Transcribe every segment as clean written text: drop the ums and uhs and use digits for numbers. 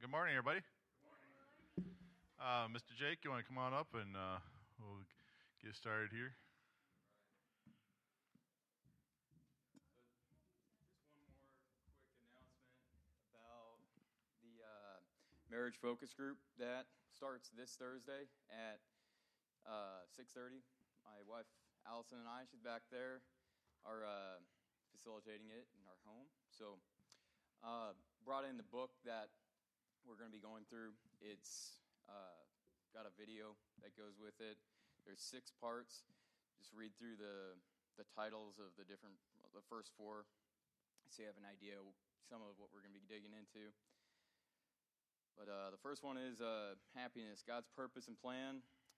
Good morning, everybody. Mr. Jake, you want to come on up and we'll get started here? Just one more quick announcement about the marriage focus group that starts this Thursday at 6:30. My wife, Allison, and I, she's back there, are facilitating it in our home. So brought in the book that we're going to be going through. It's got a video that goes with it. There's 6 parts. Just read through the titles of the first 4, so you have an idea of some of what we're going to be digging into. But the first one is happiness, God's purpose and plan.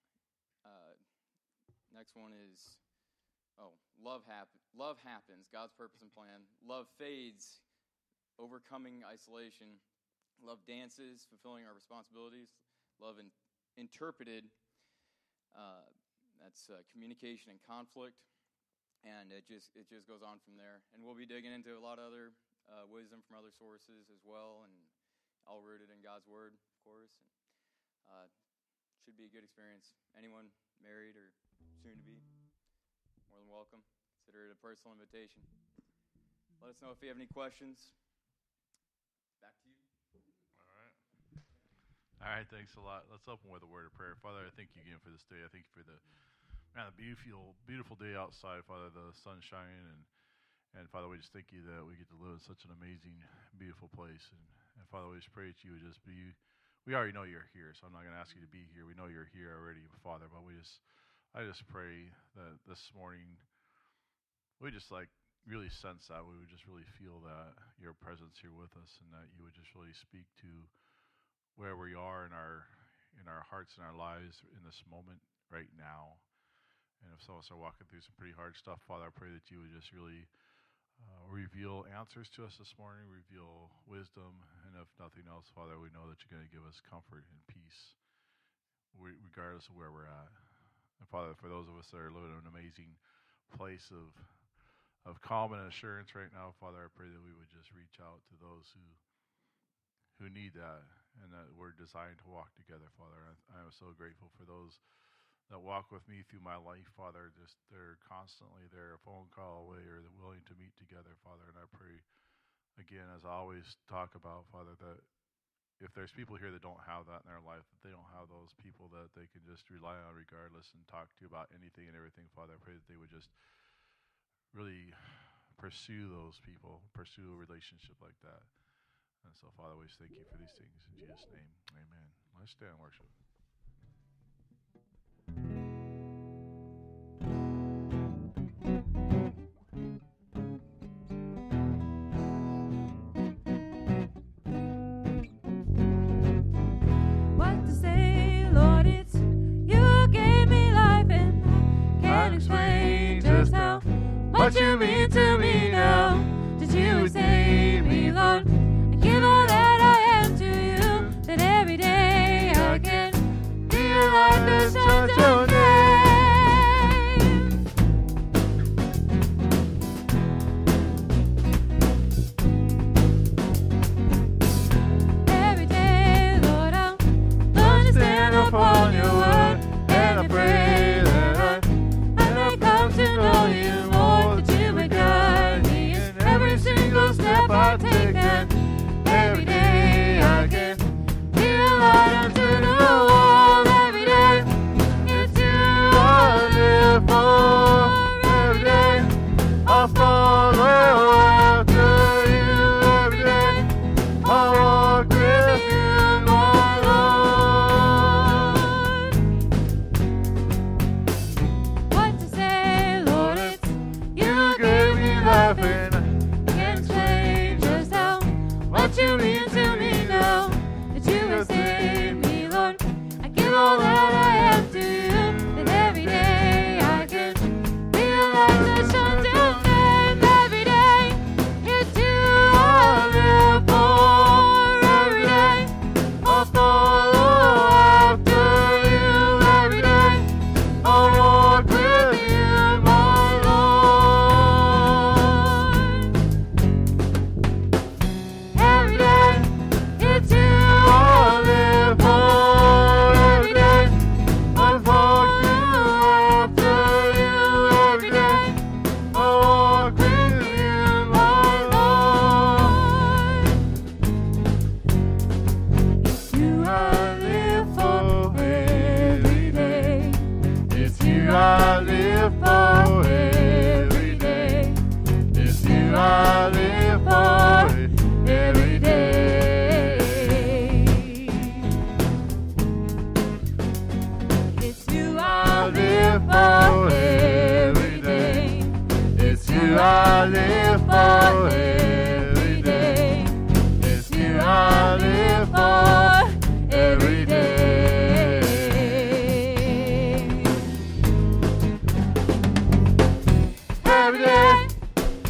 Next one is love happens, God's purpose and plan. Love fades, overcoming isolation. Love dances, fulfilling our responsibilities. Love interpreted, that's communication and conflict. And it just goes on from there. And we'll be digging into a lot of other wisdom from other sources as well, and all rooted in God's Word, of course. And should be a good experience. Anyone married or soon to be, more than welcome. Consider it a personal invitation. Let us know if you have any questions. Back to you. All right, thanks a lot. Let's open with a word of prayer. Father, I thank you again for this day. I thank you for the beautiful day outside, Father, the sun shining. And Father, we just thank you that we get to live in such an amazing, beautiful place. And Father, we just pray that you would just be, we already know you're here, so I'm not going to ask you to be here. We know you're here already, Father, but I just pray that this morning we just really sense that. We would just really feel that your presence here with us, and that you would just really speak to where we are in our hearts and our lives in this moment right now. And if some of us are walking through some pretty hard stuff, Father, I pray that you would just really reveal answers to us this morning, reveal wisdom, and if nothing else, Father, we know that you're going to give us comfort and peace regardless of where we're at. And Father, for those of us that are living in an amazing place of calm and assurance right now, Father, I pray that we would just reach out to those who need that, and that we're designed to walk together, Father. I am so grateful for those that walk with me through my life, Father. Just they're constantly there, a phone call away, or they're willing to meet together, Father. And I pray, again, as I always talk about, Father, that if there's people here that don't have that in their life, that they don't have those people that they can just rely on regardless and talk to about anything and everything, Father, I pray that they would just really pursue those people, pursue a relationship like that. And so, Father, we just thank you for these things. In Jesus' name, amen. Let's stand and worship. What to say, Lord, it's you gave me life, and I can't explain just how much you mean to me now. Did you save me, Lord? Give all that I am to you, that every day I can be alive to shout your name. Every day, Lord, I'll learn to stand upon your word, and I pray that I may come to know you more, that you would guide me in every single step I take.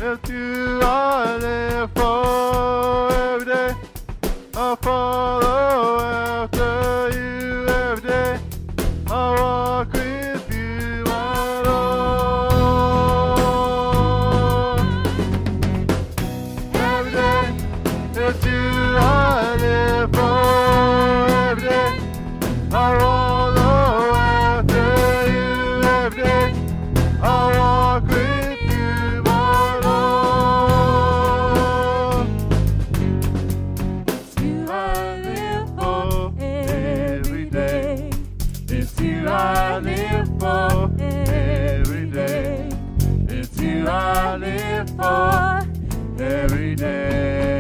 It's you I live for every day. I follow after you every day. I walk with you, my Lord. Every day, it's you I live for every day. I follow after you every day. I walk with you, my Lord. It's you I live for every day. It's you I live for every day. It's you I live for every day.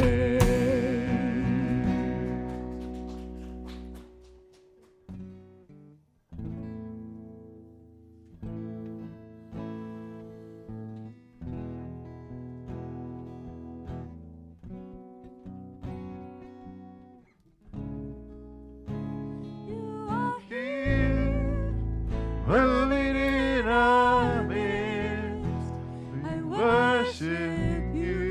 You are Here, moving in our midst, I we worship you.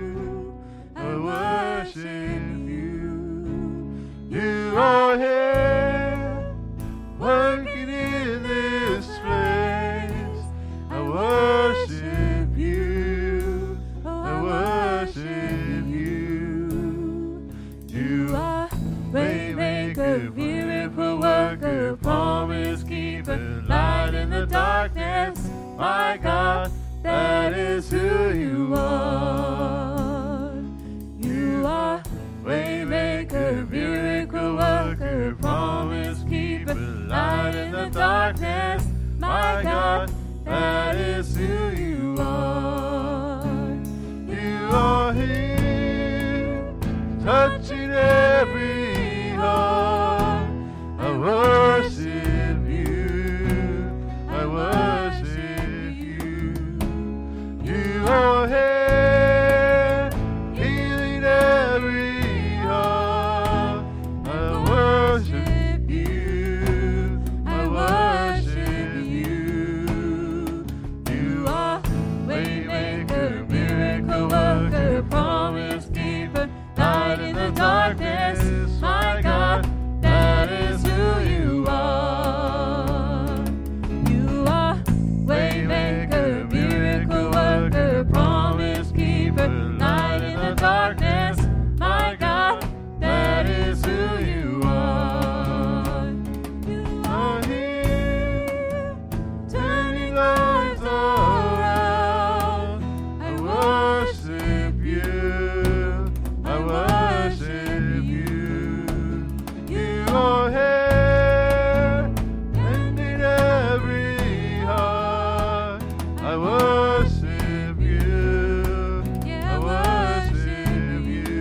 I worship you. You are here, working in this place. I worship you. I worship you. You are Waymaker, miracle worker, promise keeper, light in the darkness. My God, that is who you are. You are Waymaker, miracle worker, promise keeper, light in the darkness. My God, that is who you are. You are here, touching every heart. I worship you. I worship you. You are here, healing every heart. I worship you. I worship you. You are Waymaker, miracle worker, promise keeper, light in the darkness. My God, that is who you are. You are Waymaker, miracle worker, promise keeper, light in the darkness. My God, that is who you are. You are here, turning lives around. I worship you. I worship you. You are here, mending every heart. I worship you. I worship you.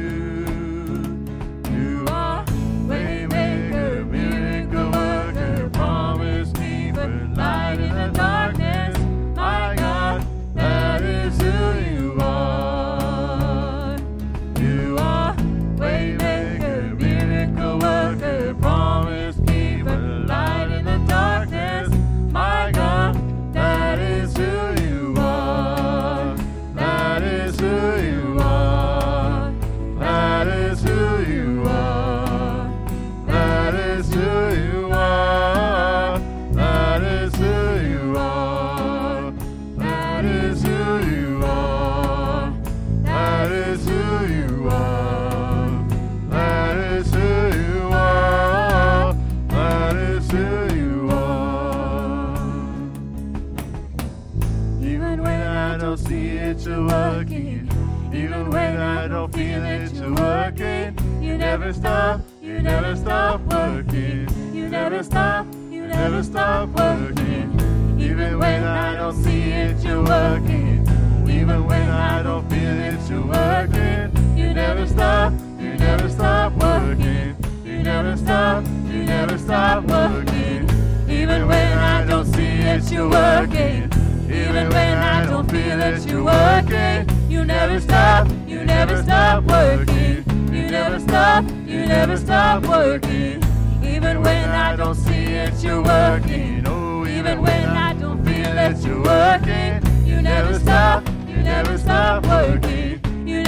You are Waymaker, miracle worker, promise keeper, light in the darkness. My God, that is who you are. You are Waymaker, miracle worker, promise keeper, light in the darkness. My God, that is who you are. That is who you are. That is who you are. That is who you are. That is who you are. That is who you are. That is who you are. That is who you are. That is who you are. Even when I don't see it, you're working. Even when I don't feel it, you're working. You never stop. You never stop working. You never stop. You never stop working. Even when I don't see it, you're working. Even when I don't feel it, you're working. You never stop. You never stop working. You never stop. You never stop working. Even when I don't see it, you're working. Even when I don't feel it, you're working. You never stop. You never stop working. You never stop. You never stop working. Even when I don't see it, you're working. Oh, even when I don't feel it, you're working. You never stop. You never stop.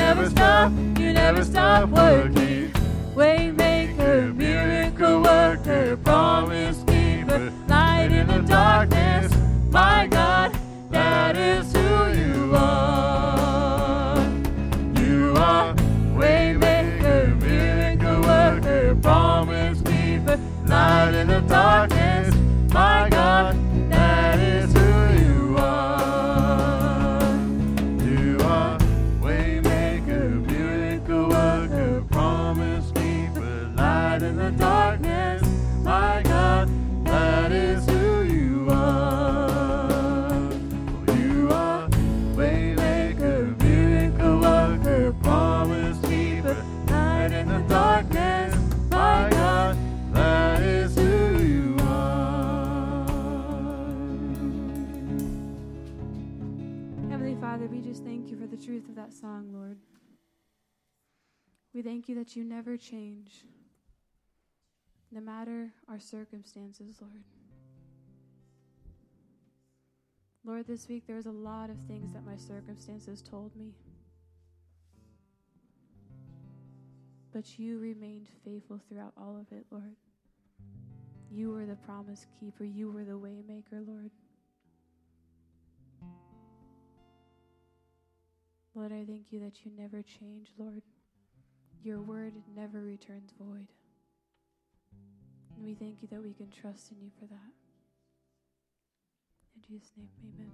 never stop, you never stop working. Waymaker, miracle worker, promise keeper, light in the darkness. My God, that is who you are. You are waymaker, miracle worker, promise keeper, light in the darkness. My God, that is who you are. You are waymaker, miracle worker, promise keeper, light in the darkness. My God, that is who you are. You are waymaker, miracle worker, promise keeper, light in the darkness. My God, that is who you are. Heavenly Father, we just thank you for the truth of that song, Lord. We thank you that you never change, no matter our circumstances, Lord. Lord, this week there was a lot of things that my circumstances told me. But you remained faithful throughout all of it, Lord. You were the promise keeper. You were the way maker, Lord. Lord, I thank you that you never change, Lord. Your word never returns void. And we thank you that we can trust in you for that. In Jesus' name, amen.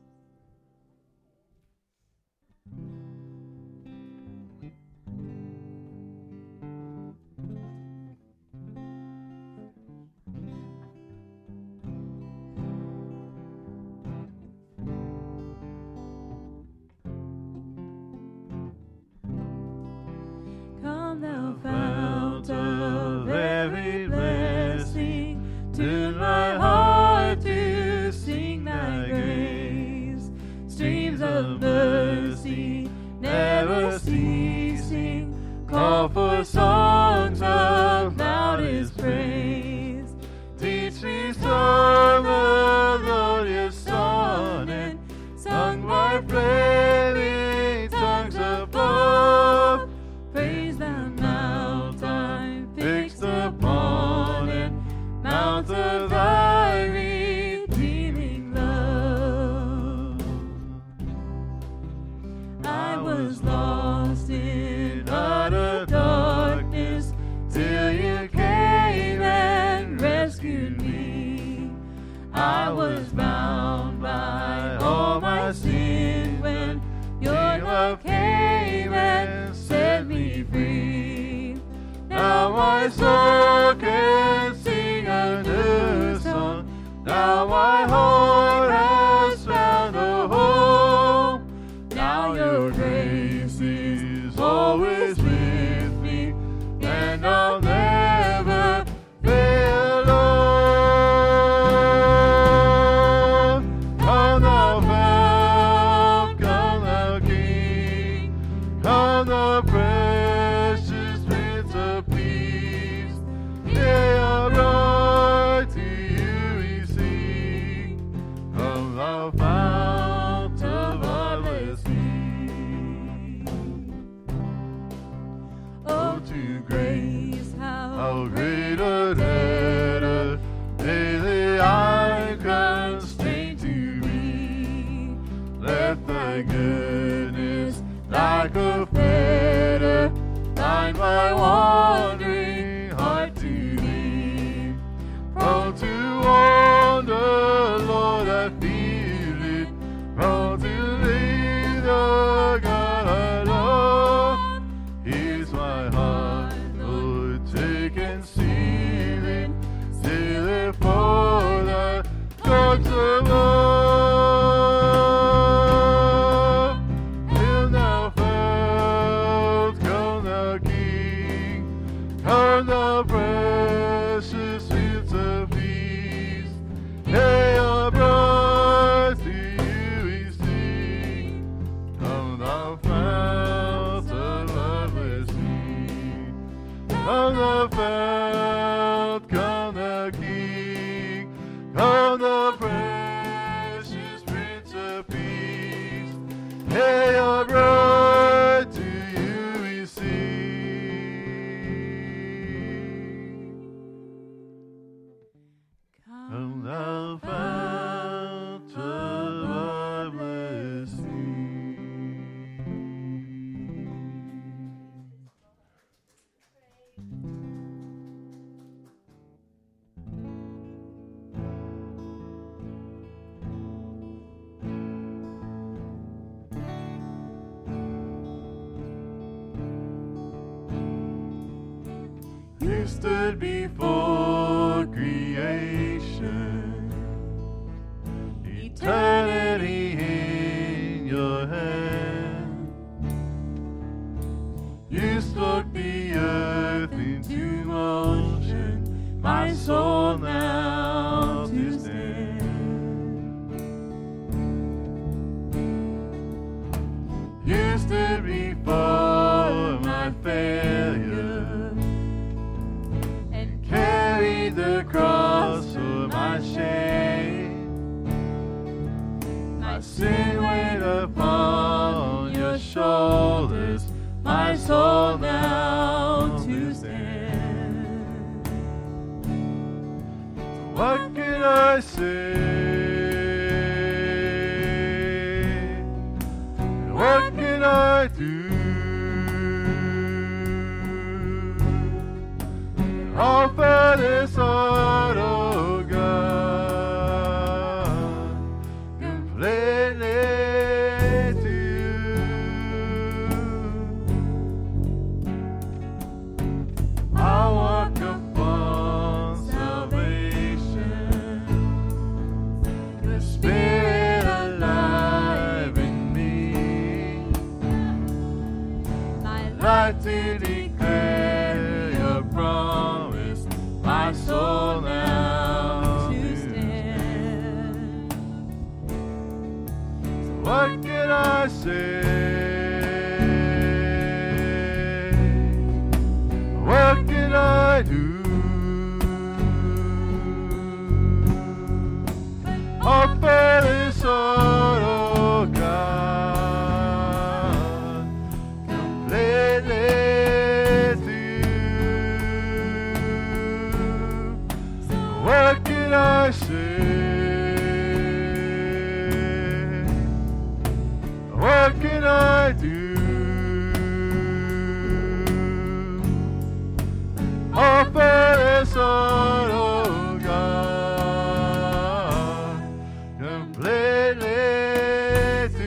Come thou fount of every blessing, tune my heart to sing thy grace. Streams of mercy never ceasing, call for songs of loudest praise. Teach me some melodious sonnet, sung by flaming tongues above. Praise the mount I'm fixed upon it, mount of thy redeeming love. I was lost in utter darkness till you came and rescued me. I was bound by all my sin when your love came and set me free. Now my soul can sing a new song. Now my heart has found a home. Now your grace is always with me, and I'll never fail alone. Come thou fount, come thou King, come thou precious Prince of Peace. Yea, upright to you we sing. Come thou fount of our blessing. Oh, to grace, how great a debtor daily I'm constrained to be. Let thy goodness like a fetter bind my wandering heart to thee. Prone to wander, Lord, I feel it. Prone to leave the God I love. Here's my heart, Lord, take and seal it. Seal it for the dogs of love. Come thou fount, come thou King, come thou precious Prince of Peace. Yea, upright to you we sing. Come thou fount of our blessing. Come thou fount, come thou King, come thou precious Prince of Peace. Yea, upright to stood before creation, eternity in your hand. You spoke the earth into motion, my soul now to stand. You stood before my failure and carried the cross for my shame. My sin weighed upon your shoulders, my soul now to stand. So what can I say? What can I do? Offer this heart, oh God, completely to you. I walk upon salvation, your Spirit alive in me, my life to declare your promise, my soul now to stand. So what can I say? What can I do? Offer this heart, oh God, completely to you. So what can I say? What can I do? Offer this heart, oh God, completely to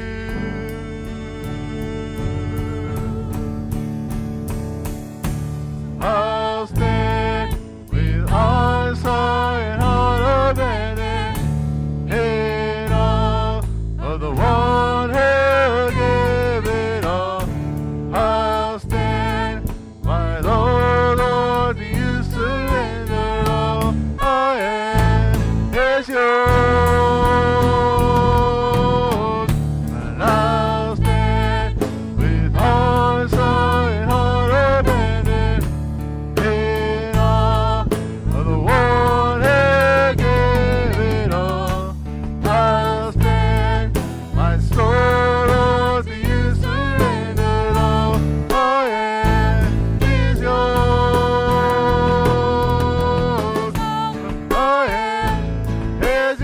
you. I'll stand with arms high and heart abandoned in awe of the one who gave it all. I'll stand, my Lord, Lord, to you surrender all. I am is yours, and I'll stand with arms high and heart abandoned in awe of the one who gave it all. I'll stand, my soul, Lord, to you surrender all. I am is yours, I am is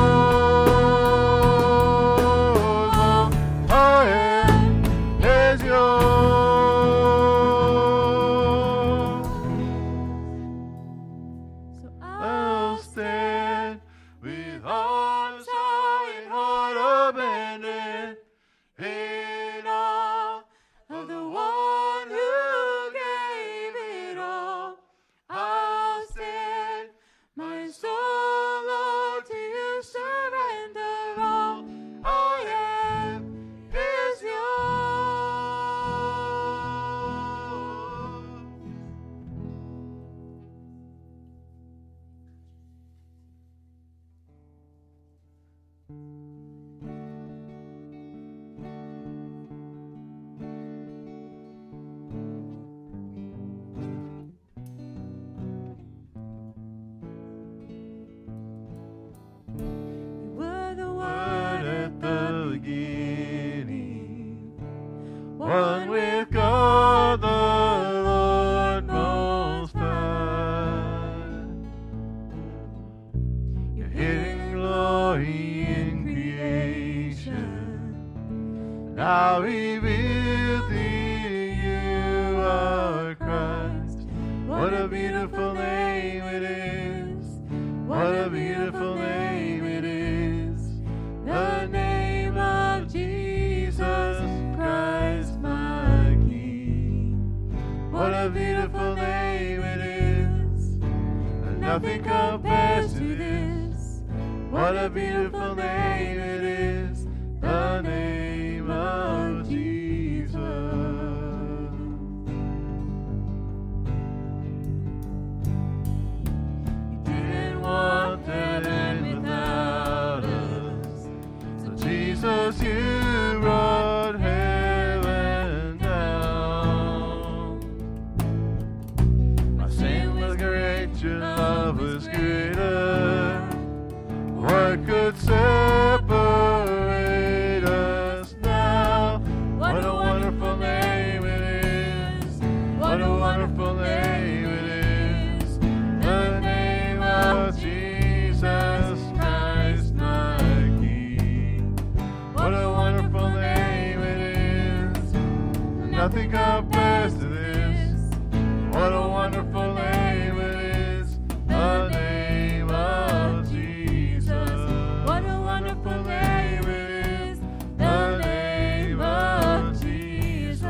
yours, I am is yours. So I'll stand with arms high and heart abandoned in awe of the one who gave it all. I'll stand, my soul, Lord, to you surrender all. I am is yours. you were the Word one at the beginning, one with God the Lord Most High. Your hidden glory in creation, now revealed to you are Christ. What a beautiful name it is! What a beautiful name it is! The name of Jesus Christ, my King. What a beautiful name it is! Nothing compares to this. What a beautiful name it is, the name of Jesus. You didn't want heaven without us, so Jesus, you brought heaven down. My sin was great, your love was greater. What could separate us now? What a wonderful name it is. What a wonderful name it is. The name of Jesus Christ, my King. What a wonderful name it is. Nothing compares to this. What a wonderful name it is. The name of Jesus. What a wonderful name it is. The name of Jesus.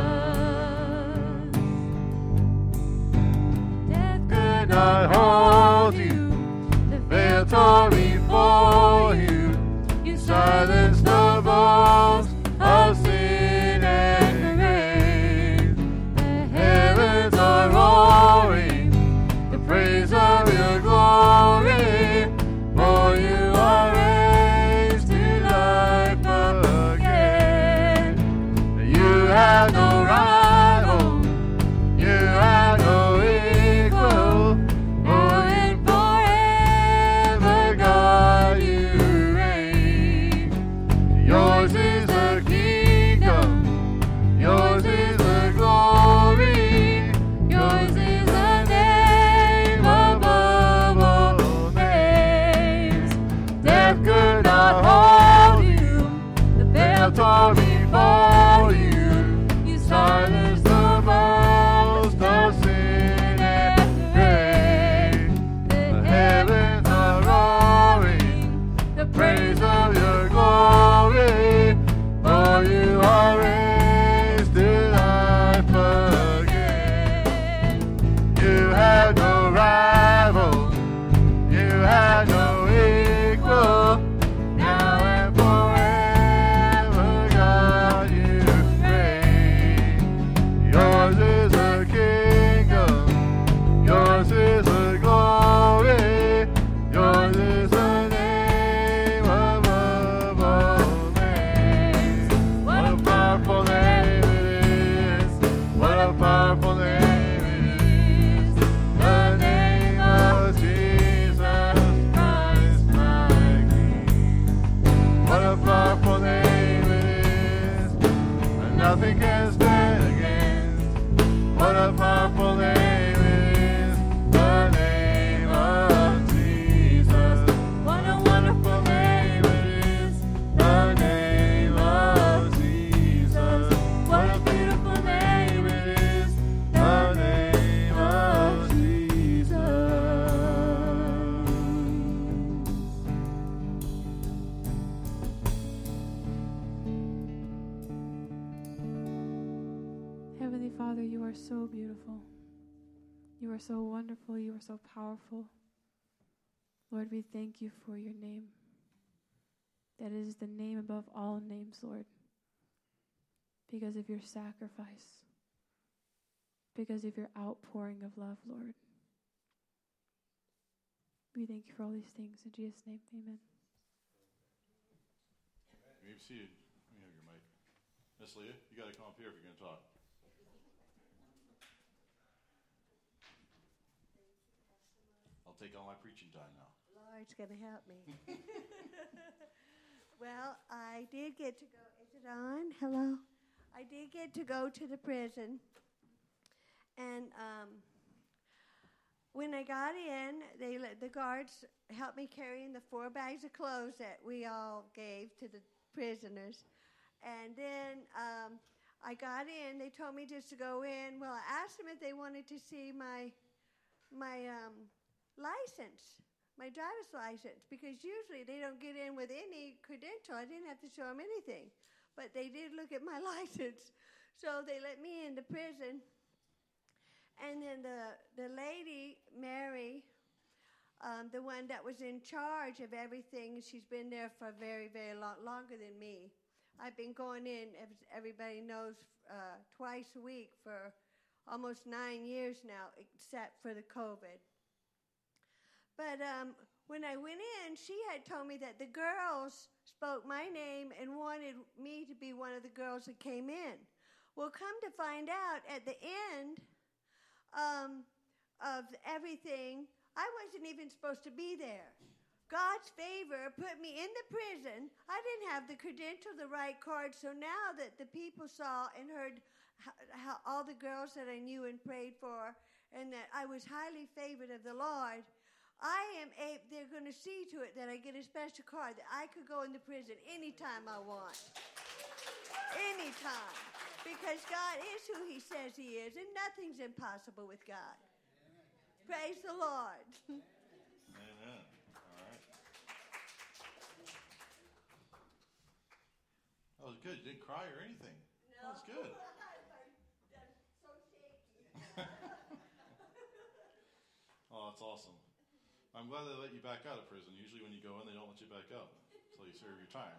Death could not hold you. The veil tore before you. You silenced the voice of sin and grave. The heavens are roaring the praise of your glory. For you are raised to life again. You have no rival. You have no equal. For in forever, God, you reign. Yours is the kingdom. Yours is the glory. Yours is the name above all names. Death could not hold you. The veil tore before you. You silenced the boast of sin and grave. The heavens are roaring the praise of your glory. For you are raised to life again. You had no rival. You had no equal. Now and forever, God, you reign. Yours is the kingdom. Yours is the glory. Yours is the name above all names. What a powerful name it is. What a powerful name it is. The name of Jesus Christ, my King. What a powerful name it is. And nothing can stand against. What a powerful name it is. The name of Jesus. What a wonderful name it is. The name of Jesus. What a beautiful name it is. The name of Jesus. Heavenly Father, you are so beautiful. You are so wonderful. You are so powerful. Lord, we thank you for your name. That is the name above all names, Lord. Because of your sacrifice. Because of your outpouring of love, Lord. We thank you for all these things. In Jesus' name, amen. You may be seated. Let me have your mic. Miss Leah, you got to come up here if you're going to talk. I'll take all my preaching time now. Lord's going to help me. Well, I did get to go. Is it on? Hello? I did get to go to the prison. And when I got in, the guards helped me carry in the 4 bags of clothes that we all gave to the prisoners. And then I got in. They told me just to go in. Well, I asked them if they wanted to see my license, my driver's license, because usually they don't get in with any credential. I didn't have to show them anything. But they did look at my license. So they let me in the prison. And then the lady, Mary, the one that was in charge of everything. She's been there for a very, very long, longer than me. I've been going in, as everybody knows, twice a week for almost 9 years now, except for the COVID. But when I went in, she had told me that the girls spoke my name and wanted me to be one of the girls that came in. Well, come to find out, at the end of everything, I wasn't even supposed to be there. God's favor put me in the prison. I didn't have the credential, the right card. So now that the people saw and heard how all the girls that I knew and prayed for, and that I was highly favored of the Lord, they're going to see to it that I get a special card that I could go into prison anytime I want. Anytime. Because God is who He says He is, and nothing's impossible with God. Praise the Lord. Amen. All right. That was good. You didn't cry or anything. No. That was good. That's so shaky. Oh, that's awesome. I'm glad they let you back out of prison. Usually when you go in, they don't let you back out until you serve your time.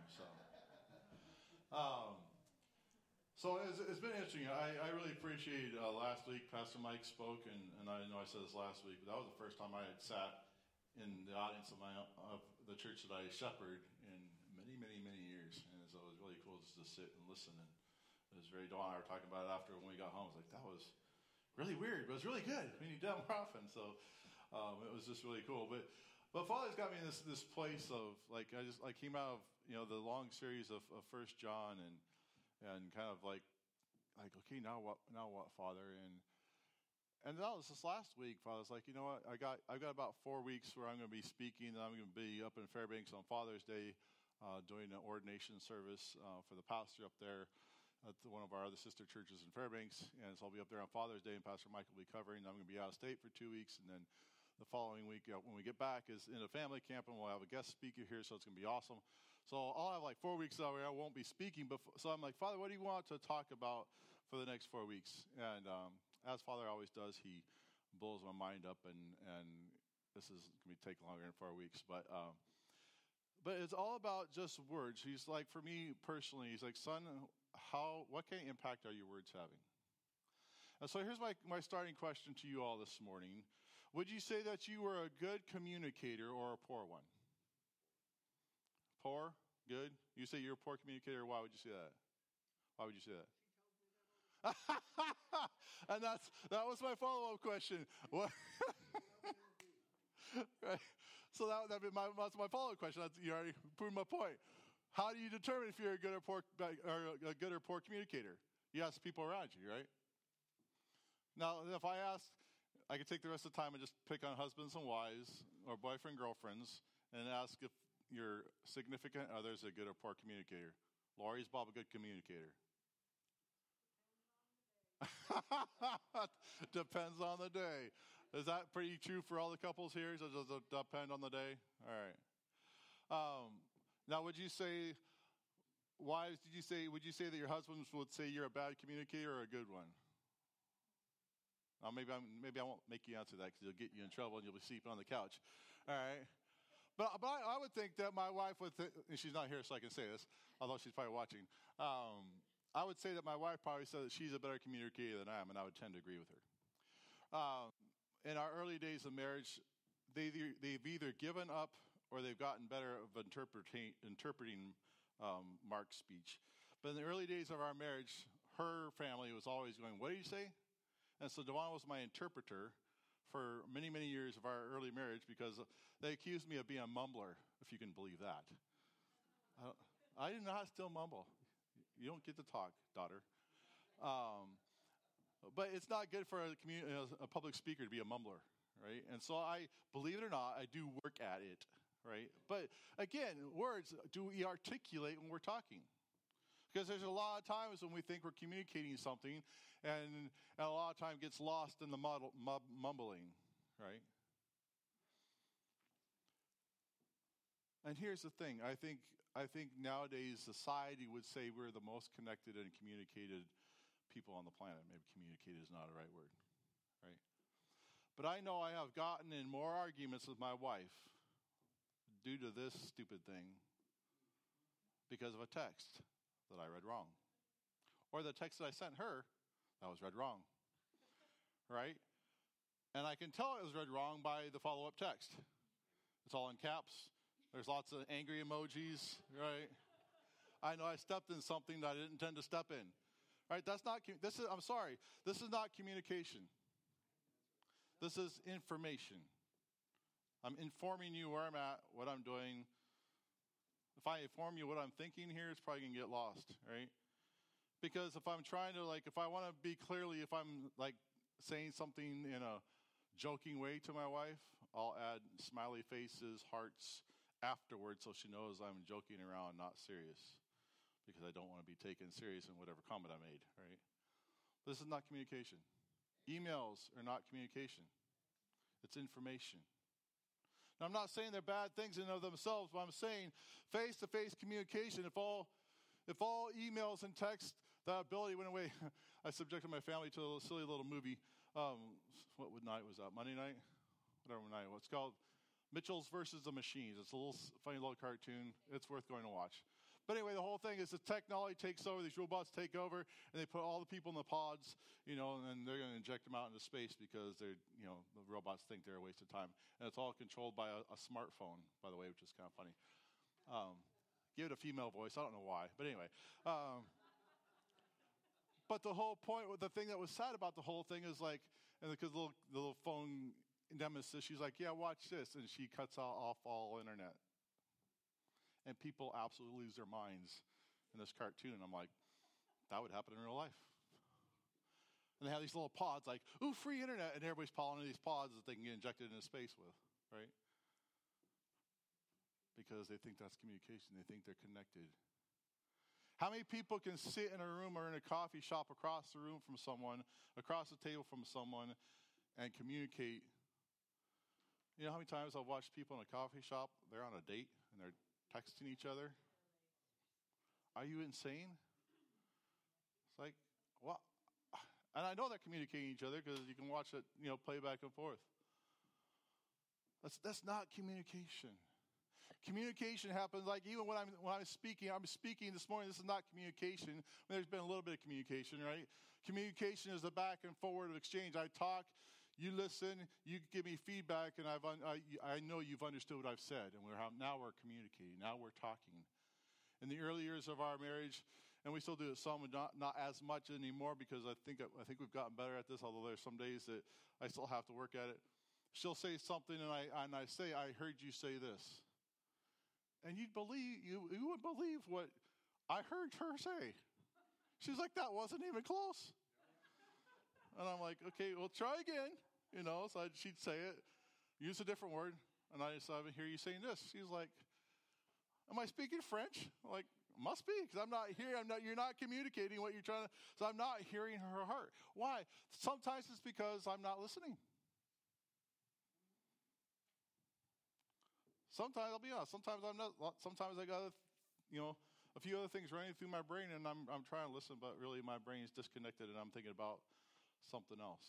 So it's been interesting. I really appreciate last week Pastor Mike spoke, and I know I said this last week, but that was the first time I had sat in the audience of the church that I shepherd in many, many, many years. And so it was really cool just to sit and listen. And it was very, Dawn and I were talking about it after when we got home. I was like, that was really weird, but it was really good. We need that more often. So it was just really cool. But Father's got me in this place of, like, I came out of, the long series of 1 John and kind of like, okay, now what, Father? And that was this last week, Father. I was like, you know what? I've got about 4 weeks where I'm going to be speaking, and I'm going to be up in Fairbanks on Father's Day, doing an ordination service for the pastor up there at one of our other sister churches in Fairbanks. And so I'll be up there on Father's Day, and Pastor Mike will be covering. I'm going to be out of state for 2 weeks, and then the following week, when we get back, is in a family camp, and we'll have a guest speaker here, so it's going to be awesome. So I'll have like 4 weeks out where I won't be speaking. So I'm like, Father, what do you want to talk about for the next 4 weeks? And as Father always does, He blows my mind up, and this is going to take longer than 4 weeks. But it's all about just words. He's like, for me personally, He's like, son, what kind of impact are your words having? And so here's my starting question to you all this morning. Would you say that you were a good communicator or a poor one? Poor? Good? You say you're a poor communicator. Why would you say that? Why would you say that? And that was my follow-up question. What? Right. So that's my follow-up question. You already proved my point. How do you determine if you're a good or poor communicator? You ask people around you, right? Now, if I ask, I could take the rest of the time and just pick on husbands and wives or boyfriend, girlfriends, and ask if your significant other is a good or poor communicator. Lori, is Bob a good communicator? Depends on the day. Is that pretty true for all the couples here? Does it depend on the day? All right. Now, would you say, wives, would you say that your husbands would say you're a bad communicator or a good one? Now, maybe I won't make you answer that because it'll get you in trouble and you'll be sleeping on the couch. All right. But I would think that my wife would, and she's not here so I can say this, although she's probably watching. I would say that my wife probably said that she's a better communicator than I am, and I would tend to agree with her. In our early days of marriage, they've either given up or they've gotten better of interpreting Mark's speech. But in the early days of our marriage, her family was always going, "What did you say?" And so Devon was my interpreter for many, many years of our early marriage because they accused me of being a mumbler, if you can believe that. I did not still mumble. You don't get to talk, daughter. But it's not good for a public speaker to be a mumbler, right? And so believe it or not, I do work at it, right? But again, words, do we articulate when we're talking? Because there's a lot of times when we think we're communicating something and a lot of time gets lost in the mumbling, right? And here's the thing. I think nowadays society would say we're the most connected and communicated people on the planet. Maybe communicated is not a right word, right? But I know I have gotten in more arguments with my wife due to this stupid thing because of a text that I read wrong. Or the text that I sent her that was read wrong. Right? And I can tell it was read wrong by the follow-up text. It's all in caps. There's lots of angry emojis, right? I know I stepped in something that I didn't intend to step in. Right? I'm sorry. This is not communication. This is information. I'm informing you where I'm at, what I'm doing. If I inform you what I'm thinking here, it's probably going to get lost, right? Because if I'm trying to, if I want to be clearly, if I'm, saying something in a joking way to my wife, I'll add smiley faces, hearts afterwards so she knows I'm joking around, not serious. Because I don't want to be taken serious in whatever comment I made, right? This is not communication. Emails are not communication. It's information. Now, I'm not saying they're bad things in and of themselves, but I'm saying face-to-face communication, if all emails and text, that ability went away. I subjected my family to a silly little movie. What night was that? Monday night? Whatever night. It's called Mitchell's versus the Machines. It's a little funny little cartoon. It's worth going to watch. But anyway, the whole thing is the technology takes over, these robots take over, and they put all the people in the pods, and then they're going to inject them out into space because the robots think they're a waste of time. And it's all controlled by a smartphone, by the way, which is kind of funny. Give it a female voice. I don't know why. But anyway. But the whole point, the thing that was sad about the whole thing is and because the little phone nemesis, she's like, yeah, watch this. And she cuts off all internet. And people absolutely lose their minds in this cartoon. And I'm like, that would happen in real life. And they have these little pods ooh, free internet. And everybody's piling into these pods that they can get injected into space with, right? Because they think that's communication. They think they're connected. How many people can sit in a room or in a coffee shop across the room from someone, across the table from someone, and communicate? You know how many times I've watched people in a coffee shop, they're on a date, and they're texting each other? Are you insane? It's what? And I know they're communicating each other because you can watch it, play back and forth. That's not communication. Communication happens even when I'm speaking this morning. This is not communication. There's been a little bit of communication, right? Communication is the back and forward of exchange. I talk, you listen, you give me feedback, and I know you've understood what I've said, and now we're communicating. Now we're talking. In the early years of our marriage, and we still do it some, not as much anymore because I think we've gotten better at this. Although there's some days that I still have to work at it. She'll say something, and I say, I heard you say this. And you would believe what I heard her say. She's like, that wasn't even close. And I'm like, okay, well, try again. So she'd say it, use a different word. And I said, I hear you saying this. She's like, am I speaking French? I'm like, must be, because I'm not hearing, you're not communicating what you're trying to, so I'm not hearing her heart. Why? Sometimes it's because I'm not listening. Sometimes, I'll be honest, sometimes I'm not. Sometimes I got, a few other things running through my brain, and I'm trying to listen, but really my brain is disconnected, and I'm thinking about something else.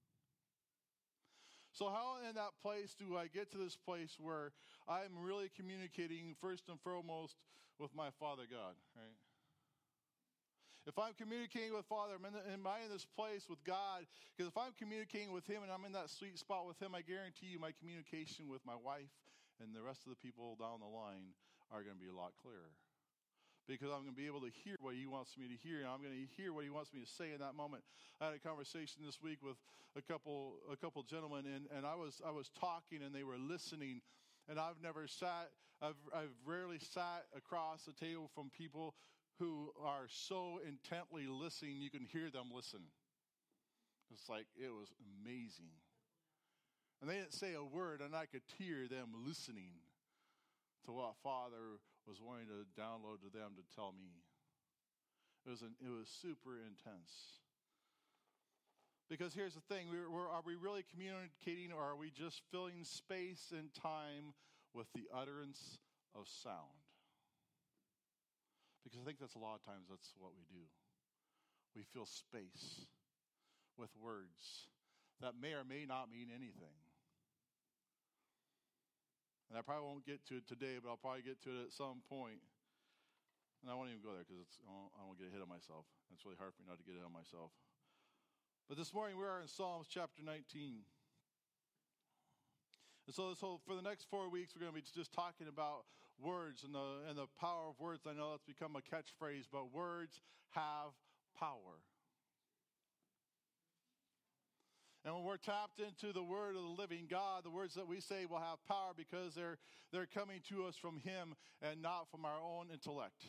So how in that place do I get to this place where I'm really communicating first and foremost with my Father God, right? If I'm communicating with Father, am I in this place with God? Because if I'm communicating with Him and I'm in that sweet spot with Him, I guarantee you my communication with my wife and the rest of the people down the line are going to be a lot clearer. Because I'm going to be able to hear what He wants me to hear, and I'm going to hear what He wants me to say in that moment. I had a conversation this week with a couple gentlemen, and I was talking, and they were listening. And I've rarely sat across the table from people who are so intently listening, you can hear them listen. It was amazing. And they didn't say a word, and I could hear them listening to what Father was wanting to download to them to tell me. It was super intense. Because here's the thing, are we really communicating, or are we just filling space and time with the utterance of sound? Because I think that's a lot of times that's what we do. We fill space with words that may or may not mean anything. And I probably won't get to it today, but I'll probably get to it at some point. And I won't even go there because I don't get ahead of myself. It's really hard for me not to get ahead of myself. But this morning we are in Psalms chapter 19. And so for the next 4 weeks, we're going to be just talking about words and the power of words. I know that's become a catchphrase, but words have power. And when we're tapped into the word of the living God, the words that we say will have power because they're coming to us from Him and not from our own intellect.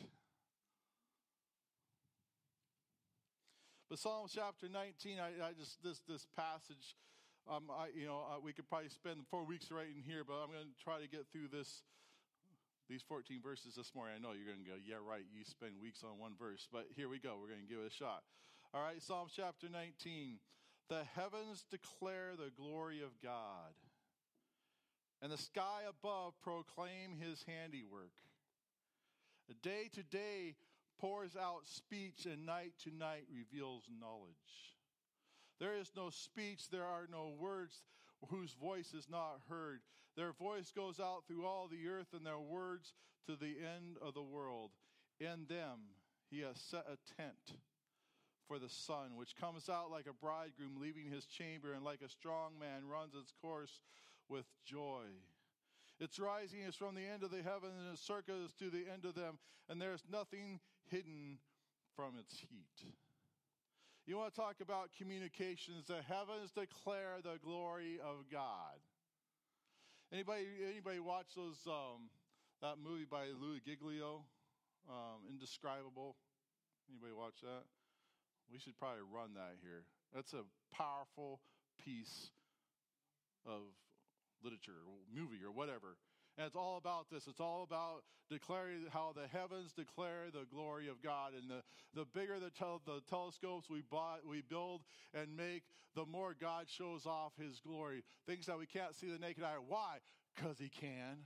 But Psalms chapter 19, this passage, we could probably spend 4 weeks right in here, but I'm going to try to get through these 14 verses this morning. I know you're going to go, yeah, right, you spend weeks on one verse, but here we go. We're going to give it a shot. All right, Psalms chapter 19. The heavens declare the glory of God, and the sky above proclaim His handiwork. Day to day pours out speech, and night to night reveals knowledge. There is no speech, there are no words whose voice is not heard. Their voice goes out through all the earth, and their words to the end of the world. In them He has set a tent for the sun, which comes out like a bridegroom leaving his chamber, and like a strong man runs its course with joy. Its rising is from the end of the heaven, and its circuit is to the end of them, and there is nothing hidden from its heat. You want to talk about communications? The heavens declare the glory of God. Anybody watch that movie by Louis Giglio, Indescribable? Anybody watch that? We should probably run that here. That's a powerful piece of literature, or movie, or whatever. And it's all about this. It's all about declaring how the heavens declare the glory of God. And the bigger the telescopes we build and make, the more God shows off His glory. Things that we can't see with the naked eye. Why? Because He can.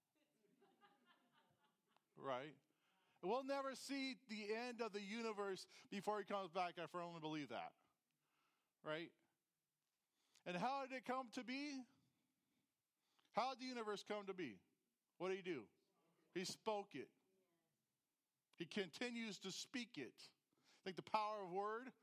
Right? We'll never see the end of the universe before He comes back. I firmly believe that. Right? And how did it come to be? How did the universe come to be? What did He do? He spoke it. He continues to speak it. Think the power of word?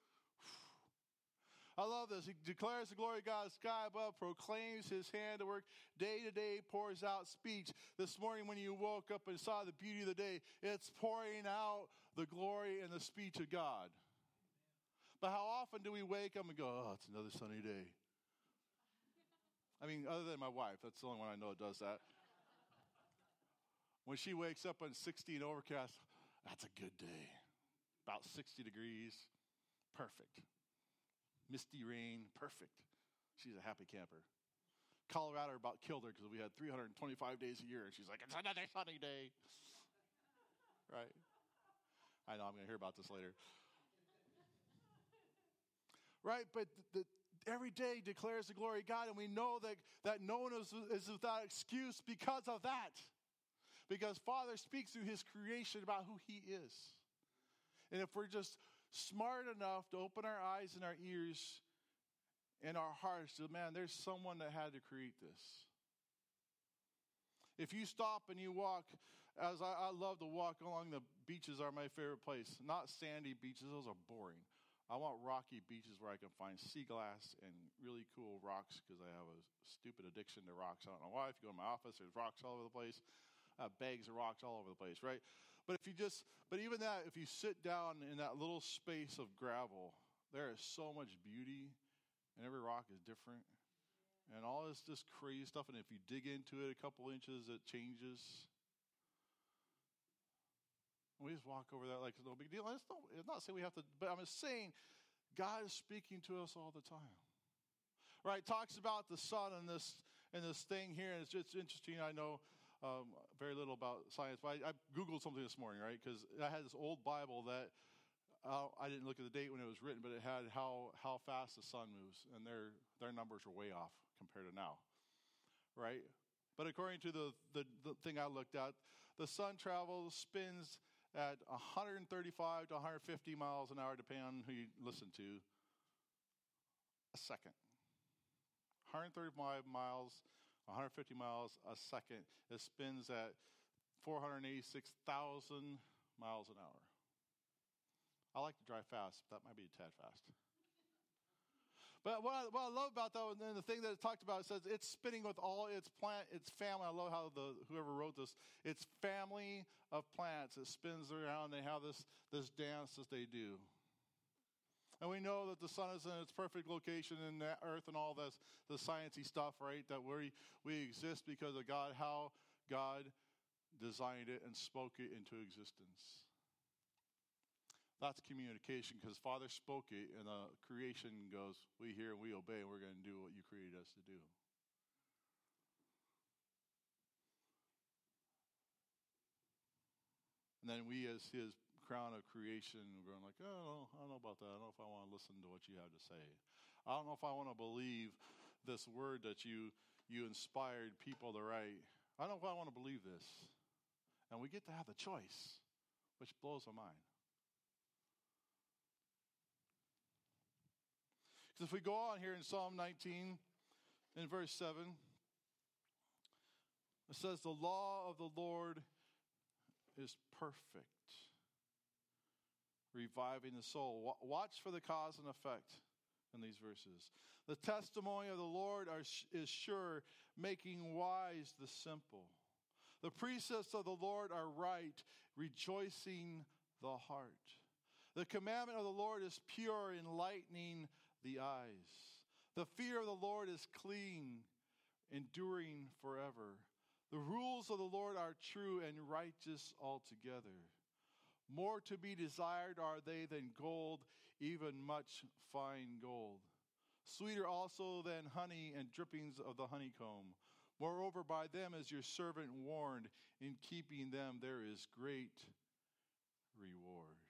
I love this. He declares the glory of God. The sky above proclaims His handiwork. Day to day pours out speech. This morning when you woke up and saw the beauty of the day, it's pouring out the glory and the speech of God. But how often do we wake up and go, oh, it's another sunny day? I mean, other than my wife. That's the only one I know that does that. When she wakes up on 60 and overcast, that's a good day. About 60 degrees. Perfect. Misty rain, perfect. She's a happy camper. Colorado about killed her because we had 325 days a year, and she's like, it's another sunny day. Right? I know, I'm going to hear about this later. Right, but every day declares the glory of God, and we know that no one is without excuse because of that. Because Father speaks through His creation about who He is. And if we're just smart enough to open our eyes and our ears and our hearts to, man, there's someone that had to create this. If you stop and you walk, as I love to walk along the beaches are my favorite place. Not sandy beaches, those are boring. I want rocky beaches where I can find sea glass and really cool rocks because I have a stupid addiction to rocks. I don't know why. If you go to my office, there's rocks all over the place. Bags of rocks all over the place, right? But even that, if you sit down in that little space of gravel, there is so much beauty, and every rock is different, and all this just crazy stuff. And if you dig into it a couple inches, it changes. And we just walk over that like it's no big deal. It's not saying we have to, but I'm just saying God is speaking to us all the time. Right? Talks about the sun in this thing here, and it's interesting. I know very little about science, but I Googled something this morning, right? Because I had this old Bible that I didn't look at the date when it was written, but it had how fast the sun moves, and their numbers are way off compared to now, right? But according to the thing I looked at, the sun spins at 135 to 150 miles an hour, depending on who you listen to, a second. 135 miles, 150 miles a second. It spins at 486,000 miles an hour. I like to drive fast. That might be a tad fast. But what I love about that, and then the thing that it talked about, it says it's spinning with all its family. I love how whoever wrote this, it's family of planets. It spins around. They have this dance that they do. And we know that the sun is in its perfect location in the earth and all this, the sciencey stuff, right? That we exist because of God, how God designed it and spoke it into existence. That's communication, because Father spoke it, and the creation goes, we hear and we obey, and we're going to do what you created us to do. And then we, as his crown of creation, we're going like, oh, I don't know about that. I don't know if I want to listen to what you have to say. I don't know if I want to believe this word that you inspired people to write. I don't know if I want to believe this. And we get to have the choice, which blows my mind. If we go on here in Psalm 19, in verse 7, it says, the law of the Lord is perfect, reviving the soul. Watch for the cause and effect in these verses. The testimony of the Lord is sure, making wise the simple. The precepts of the Lord are right, rejoicing the heart. The commandment of the Lord is pure, enlightening the eyes. The fear of the Lord is clean, enduring forever. The rules of the Lord are true and righteous altogether. More to be desired are they than gold, even much fine gold. Sweeter also than honey and drippings of the honeycomb. Moreover, by them is your servant warned. In keeping them there is great reward.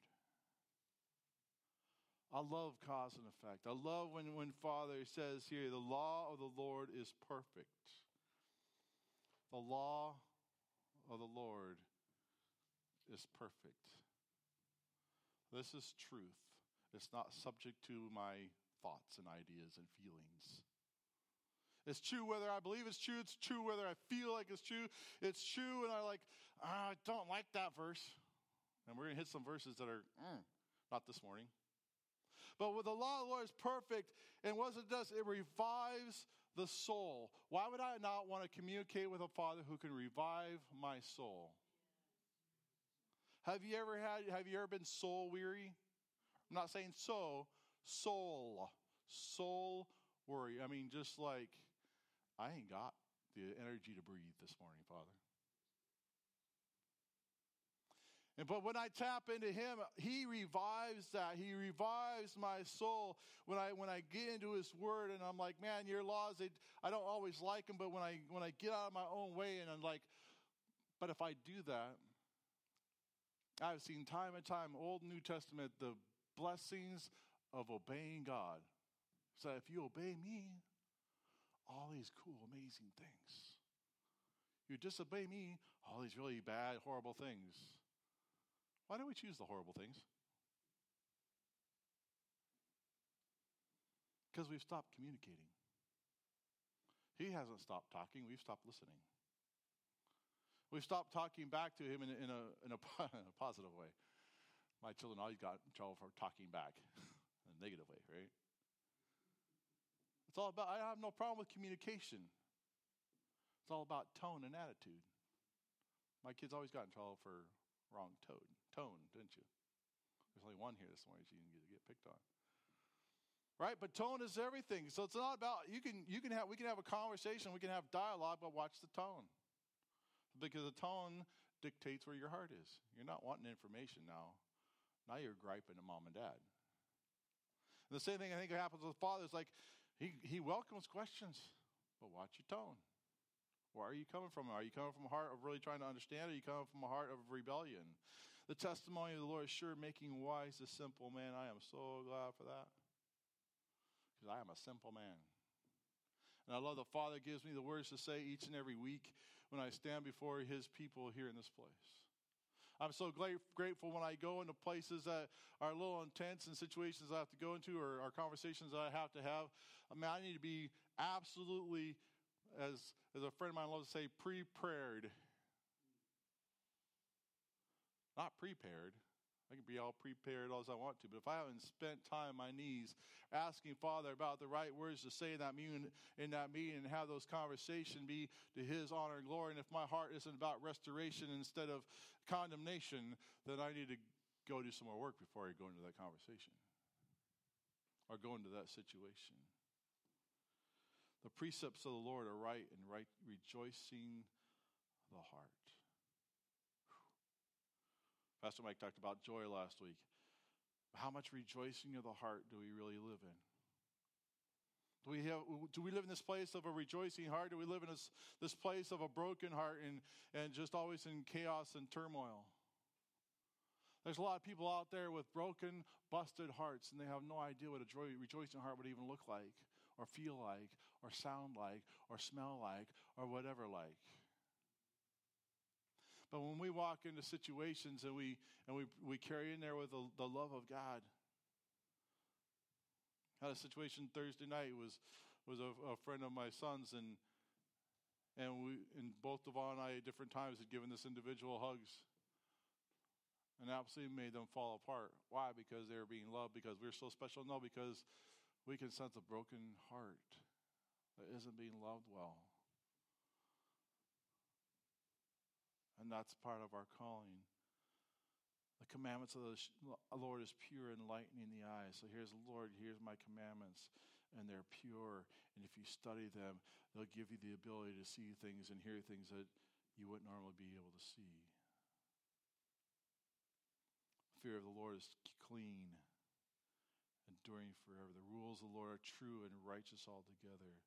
I love cause and effect. I love when Father says here, the law of the Lord is perfect. The law of the Lord is perfect. This is truth. It's not subject to my thoughts and ideas and feelings. It's true whether I believe it's true. It's true whether I feel like it's true. It's true, and I don't like that verse. And we're going to hit some verses that are, not this morning. But with the law of the Lord is perfect, and what it does, it revives the soul. Why would I not want to communicate with a Father who can revive my soul? Have you ever been soul weary? I'm not saying soul worry. I mean, just like, I ain't got the energy to breathe this morning, Father. But when I tap into him, he revives that. He revives my soul. When I get into his word, and I'm like, man, your laws, I don't always like them, but when I get out of my own way, and I'm like, but if I do that, I've seen time and time, Old and New Testament, the blessings of obeying God. So if you obey me, all these cool, amazing things. You disobey me, all these really bad, horrible things. Why do we choose the horrible things? Because we've stopped communicating. He hasn't stopped talking. We've stopped listening. We've stopped talking back to him in a positive way. My children always got in trouble for talking back in a negative way, right? It's all about, I have no problem with communication. It's all about tone and attitude. My kids always got in trouble for wrong tone, didn't you? There's only one here this morning, so you can get picked on. Right? But tone is everything. So it's not about, we can have a conversation, we can have dialogue, but watch the tone. Because the tone dictates where your heart is. You're not wanting information now. Now you're griping to mom and dad. And the same thing I think happens with fathers, like he welcomes questions, but watch your tone. Where are you coming from? Are you coming from a heart of really trying to understand? Or are you coming from a heart of rebellion? The testimony of the Lord is sure, making wise the simple man. I am so glad for that. Because I am a simple man. And I love the Father gives me the words to say each and every week when I stand before his people here in this place. I'm so grateful when I go into places that are a little intense and situations I have to go into or conversations that I have to have. I mean, I need to be absolutely, as a friend of mine loves to say, prepared. Not prepared. I can be all prepared as I want to, but if I haven't spent time on my knees asking Father about the right words to say in that meeting and have those conversations be to His honor and glory, and if my heart isn't about restoration instead of condemnation, then I need to go do some more work before I go into that conversation or go into that situation. The precepts of the Lord are right and right, rejoicing the heart. Pastor Mike talked about joy last week. How much rejoicing of the heart do we really live in? Do we live in this place of a rejoicing heart? Do we live in this place of a broken heart and just always in chaos and turmoil? There's a lot of people out there with broken, busted hearts, and they have no idea what a rejoicing heart would even look like, or feel like, or sound like, or smell like, or whatever like. But when we walk into situations and we carry in there with the love of God. I had a situation Thursday night was a friend of my son's and both Devon and I at different times had given this individual hugs and absolutely made them fall apart. Why? Because they were being loved, because we're so special? No, because we can sense a broken heart that isn't being loved well. And that's part of our calling. The commandments of the Lord is pure, enlightening the eyes. So here's the Lord, here's my commandments, and they're pure. And if you study them, they'll give you the ability to see things and hear things that you wouldn't normally be able to see. Fear of the Lord is clean, enduring forever. The rules of the Lord are true and righteous altogether.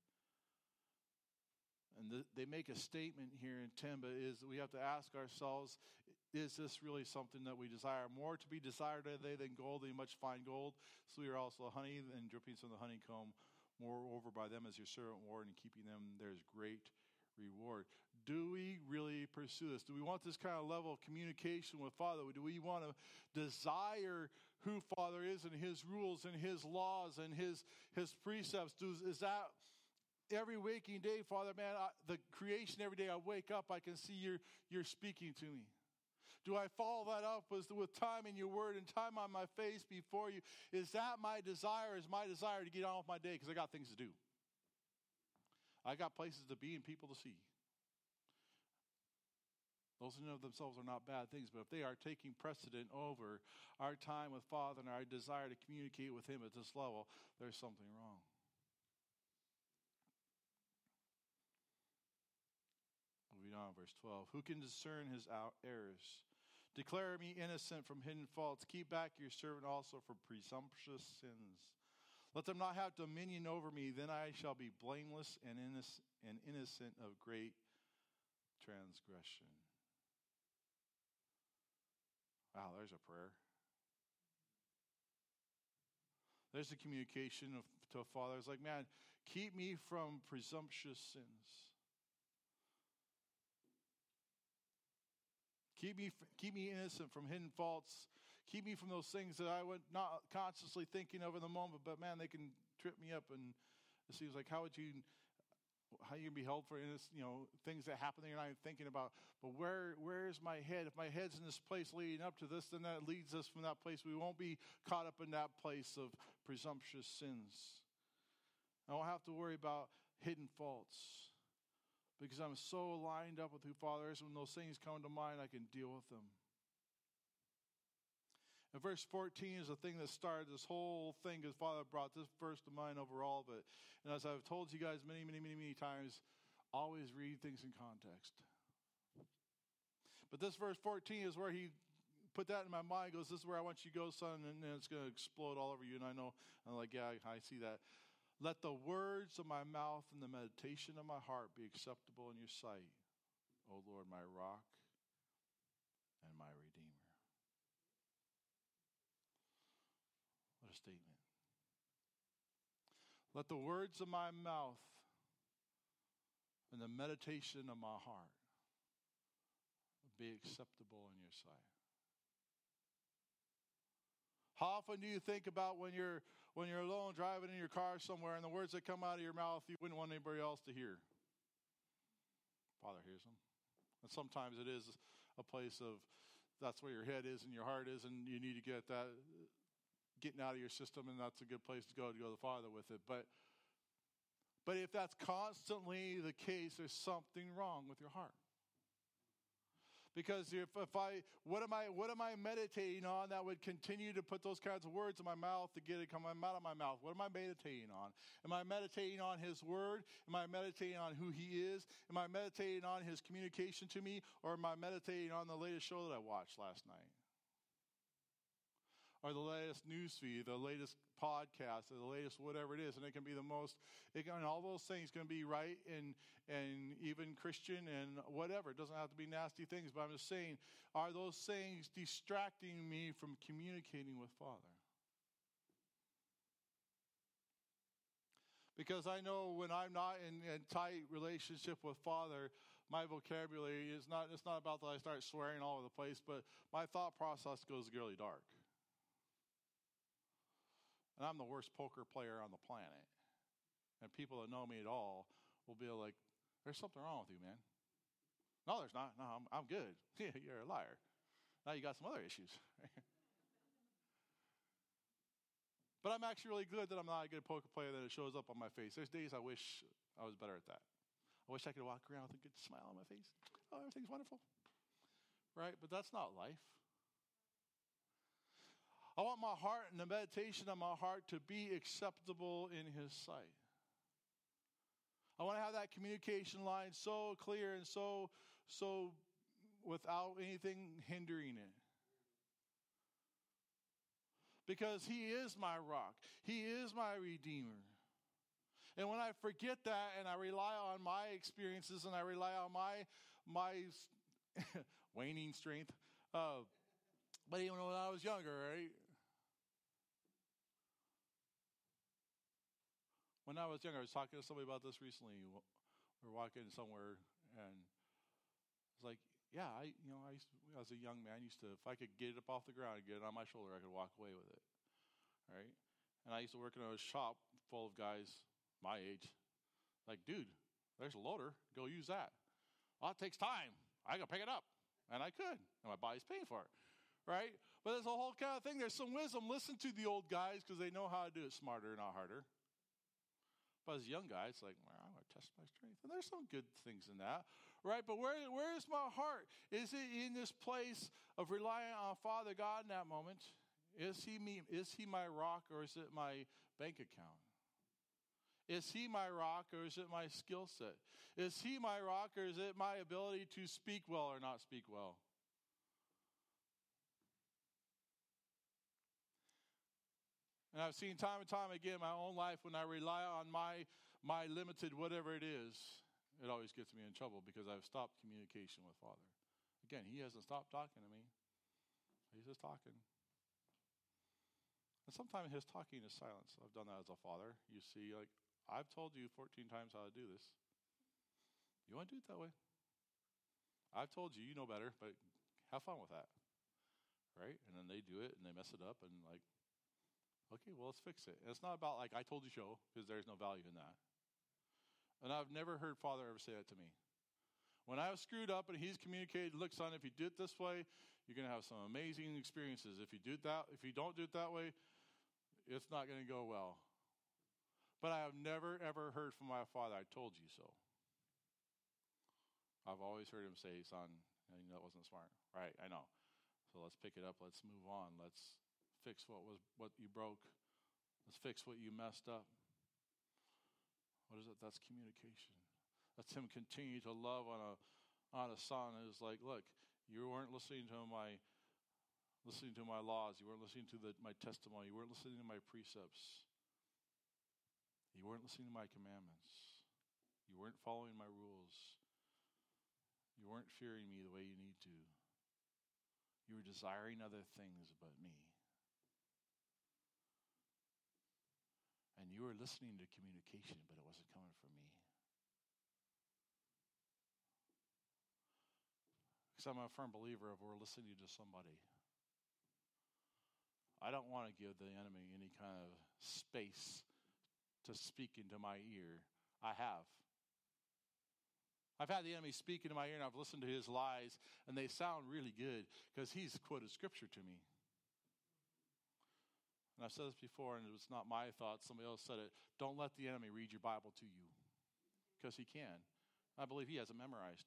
And they make a statement here in 10, but we have to ask ourselves, is this really something that we desire? More to be desired are they than gold, than much fine gold. Sweeter also honey and drippings from the honeycomb. Moreover, by them as your servant warned, and keeping them there is great reward. Do we really pursue this? Do we want this kind of level of communication with Father? Do we want to desire who Father is and His rules and His laws and His precepts? Is that every waking day, Father, man, the creation every day I wake up, I can see you're speaking to me. Do I follow that up with time in your word and time on my face before you? Is that my desire? Is my desire to get on with my day? Because I got things to do. I got places to be and people to see. Those in and of themselves are not bad things, but if they are taking precedent over our time with Father and our desire to communicate with Him at this level, there's something wrong. Moving on, verse 12. Who can discern his errors? Declare me innocent from hidden faults. Keep back your servant also from presumptuous sins. Let them not have dominion over me. Then I shall be blameless and innocent of great transgression. Wow, there's a prayer. There's a communication to a Father. It's like, man, keep me from presumptuous sins. Keep me innocent from hidden faults. Keep me from those things that I would not consciously thinking of in the moment, but man, they can trip me up. And it seems like how you can be held for things that happen that you're not even thinking about. But where is my head? If my head's in this place leading up to this, then that leads us from that place. We won't be caught up in that place of presumptuous sins. I won't have to worry about hidden faults. Because I'm so lined up with who Father is, when those things come to mind, I can deal with them. And verse 14 is the thing that started this whole thing, because Father brought this verse to mind over all of it. And as I've told you guys many, many, many, many times, always read things in context. But this verse 14 is where He put that in my mind, goes, this is where I want you to go, son, and then it's going to explode all over you. And I know, I'm like, yeah, I see that. Let the words of my mouth and the meditation of my heart be acceptable in your sight, O Lord, my rock and my redeemer. What a statement. Let the words of my mouth and the meditation of my heart be acceptable in your sight. How often do you think about when you're alone driving in your car somewhere and the words that come out of your mouth you wouldn't want anybody else to hear? Father hears them. And sometimes it is a place of that's where your head is and your heart is, and you need to get that getting out of your system, and that's a good place to go to the Father with it. But if that's constantly the case, there's something wrong with your heart. Because what am I meditating on that would continue to put those kinds of words in my mouth to get it come out of my mouth? What am I meditating on? Am I meditating on His Word? Am I meditating on who He is? Am I meditating on His communication to me? Or am I meditating on the latest show that I watched last night? Or the latest news feed, the latest podcast, or the latest whatever it is. And it can be and all those things can be right and even Christian and whatever. It doesn't have to be nasty things, but I'm just saying, are those things distracting me from communicating with Father? Because I know when I'm not in tight relationship with Father, my vocabulary it's not about that I start swearing all over the place, but my thought process goes really dark. And I'm the worst poker player on the planet. And people that know me at all will be like, there's something wrong with you, man. No, there's not. No, I'm good. Yeah, you're a liar. Now you got some other issues. But I'm actually really good that I'm not a good poker player that it shows up on my face. There's days I wish I was better at that. I wish I could walk around with a good smile on my face. Oh, everything's wonderful. Right? But that's not life. I want my heart and the meditation of my heart to be acceptable in His sight. I want to have that communication line so clear and so without anything hindering it. Because He is my rock. He is my Redeemer. And when I forget that and I rely on my experiences and I rely on my waning strength, but even when I was younger, right? When I was younger, I was talking to somebody about this recently. We were walking somewhere, and it's like, yeah, as a young man, if I could get it up off the ground and get it on my shoulder, I could walk away with it, right? And I used to work in a shop full of guys my age. Like, dude, there's a loader. Go use that. Well, it takes time. I got to pick it up. And I could. And my body's paying for it, right? But there's a whole kind of thing. There's some wisdom. Listen to the old guys because they know how to do it smarter, not harder. But as a young guy, it's like, well, I'm going to test my strength. And there's some good things in that, right? But where is my heart? Is it in this place of relying on Father God in that moment? Is He my rock, or is it my bank account? Is He my rock, or is it my skill set? Is He my rock, or is it my ability to speak well or not speak well? And I've seen time and time again in my own life when I rely on my limited whatever it is, it always gets me in trouble because I've stopped communication with Father. Again, He hasn't stopped talking to me. He's just talking. And sometimes His talking is silence. I've done that as a father. You see, like, I've told you 14 times how to do this. You want to do it that way? I've told you, you know better, but have fun with that. Right? And then they do it and they mess it up and like, okay, well, let's fix it. And it's not about like, I told you so, because there's no value in that. And I've never heard Father ever say that to me. When I was screwed up and He's communicated, look, son, if you do it this way, you're going to have some amazing experiences. If you don't do it that way, it's not going to go well. But I have never, ever heard from my Father, I told you so. I've always heard Him say, son, that wasn't smart. Right, I know. So let's pick it up. Let's move on. Let's fix what you broke. Let's fix what you messed up. What is it? That's communication. That's Him continue to love on a son. It's like, look, you weren't listening to my laws. You weren't listening to my testimony. You weren't listening to my precepts. You weren't listening to my commandments. You weren't following my rules. You weren't fearing me the way you need to. You were desiring other things but me. And you were listening to communication, but it wasn't coming from me. Because I'm a firm believer of we're listening to somebody. I don't want to give the enemy any kind of space to speak into my ear. I have. I've had the enemy speak into my ear, and I've listened to his lies, and they sound really good because he's quoted scripture to me. And I've said this before, and it's not my thoughts. Somebody else said it. Don't let the enemy read your Bible to you, because he can. I believe he has it memorized.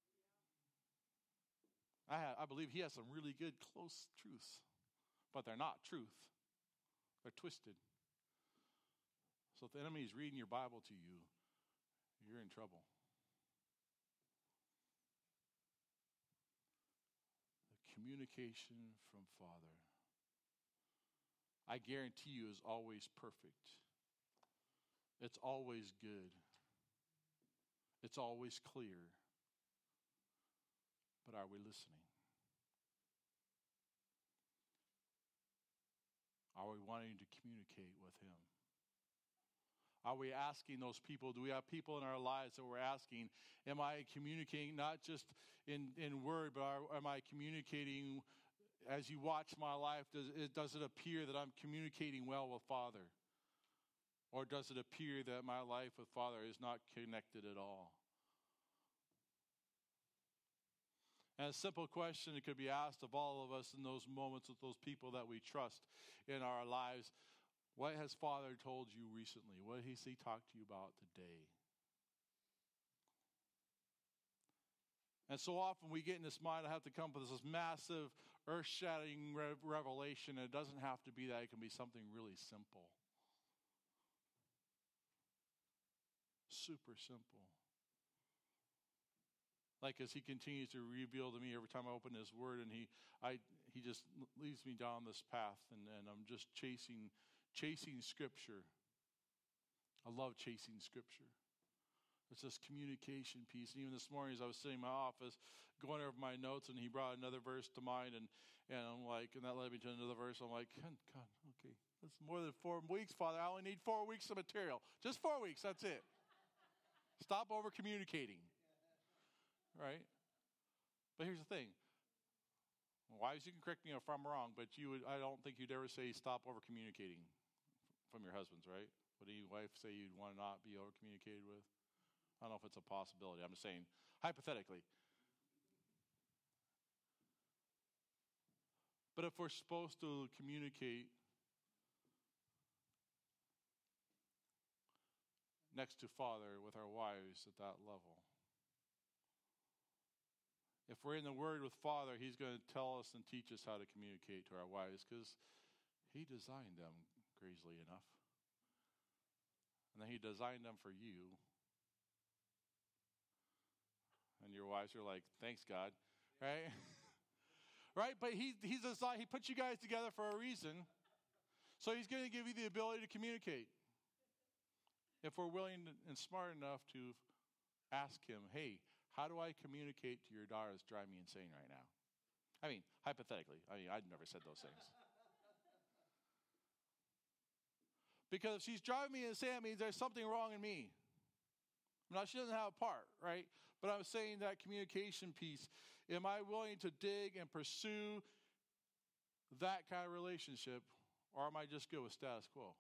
I believe he has some really good, close truths, but they're not truth. They're twisted. So if the enemy is reading your Bible to you, you're in trouble. The communication from Father, I guarantee you, is always perfect. It's always good. It's always clear. But are we listening? Are we wanting to communicate with him? Are we asking those people? Do we have people in our lives that we're asking, am I communicating not just in word, but am I communicating as you watch my life? Does it appear that I'm communicating well with Father? Or does it appear that my life with Father is not connected at all? And a simple question that could be asked of all of us in those moments with those people that we trust in our lives. What has Father told you recently? What has he talked to you about today? And so often we get in this mind, I have to come up with this massive, earth-shattering revelation. And it doesn't have to be that. It can be something really simple. Super simple. Like as he continues to reveal to me every time I open his word, and he just leads me down this path, and I'm just chasing Scripture. I love chasing Scripture. It's this communication piece. And even this morning as I was sitting in my office, going over my notes, and he brought another verse to mind, and I'm like, and that led me to another verse. I'm like, God, okay, that's more than 4 weeks, Father. I only need 4 weeks of material. Just 4 weeks, that's it. Stop over communicating. Right? But here's the thing. Wives, you can correct me if I'm wrong, but I don't think you'd ever say stop over communicating from your husbands, right? Would any wife say you'd want to not be over communicated with? I don't know if it's a possibility. I'm just saying, hypothetically. But if we're supposed to communicate next to Father with our wives at that level, if we're in the Word with Father, he's going to tell us and teach us how to communicate to our wives, because he designed them, crazily enough. And then he designed them for you. And your wives are like, thanks, God. Right? Right? But he put you guys together for a reason. So he's going to give you the ability to communicate. If we're willing and smart enough to ask him, hey, how do I communicate to your daughter that's driving me insane right now? I mean, hypothetically. I'd never said those things. Because if she's driving me insane, it means there's something wrong in me. Now, she doesn't have a part, right? But I was saying that communication piece. Am I willing to dig and pursue that kind of relationship, or am I just good with status quo?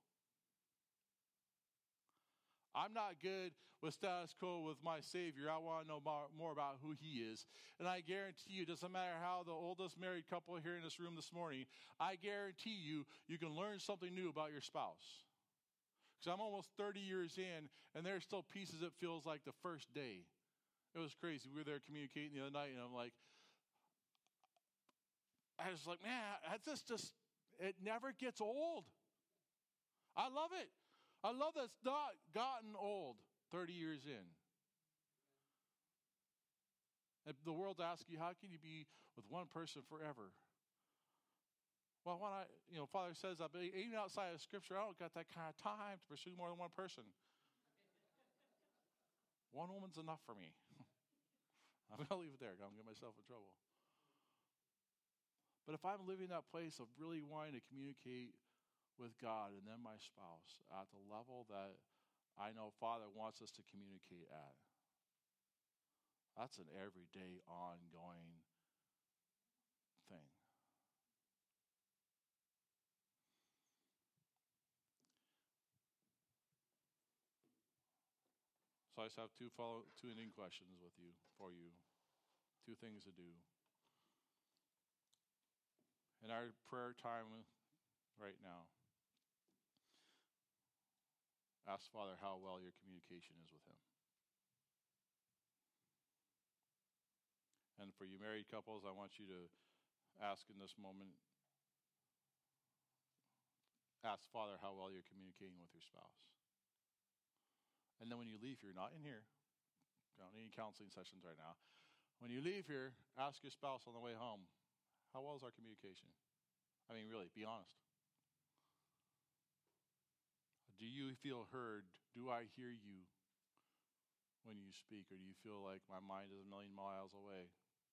I'm not good with status quo with my Savior. I want to know more about who he is. And I guarantee you, it doesn't matter how the oldest married couple here in this room this morning, I guarantee you, you can learn something new about your spouse. Because I'm almost 30 years in, and there's still pieces it feels like the first day. It was crazy. We were there communicating the other night, and I was like, man, it never gets old. I love it. I love that it's not gotten old 30 years in. And the world's asking you, how can you be with one person forever? Well, Father says, even outside of Scripture, I don't got that kind of time to pursue more than one person. One woman's enough for me. I'm going to leave it there. I'm going to get myself in trouble. But if I'm living that place of really wanting to communicate with God and then my spouse at the level that I know Father wants us to communicate at, that's an everyday, ongoing thing. So I just have two ending questions for you. Two things to do. In our prayer time right now, ask Father how well your communication is with him. And for you married couples, I want you to ask in this moment, ask Father how well you're communicating with your spouse. And then when you leave here, not in here, don't need any counseling sessions right now. When you leave here, ask your spouse on the way home, how well is our communication? I mean, really, be honest. Do you feel heard? Do I hear you when you speak? Or do you feel like my mind is a million miles away?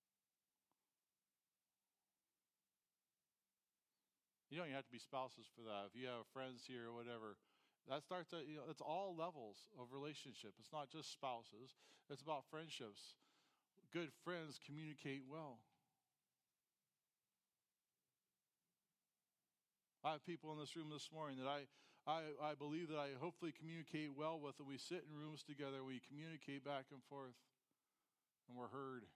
You don't even have to be spouses for that. If you have friends here or whatever, that starts at, it's all levels of relationship. It's not just spouses. It's about friendships. Good friends communicate well. I have people in this room this morning that I believe that I hopefully communicate well with, and we sit in rooms together, we communicate back and forth, and we're heard.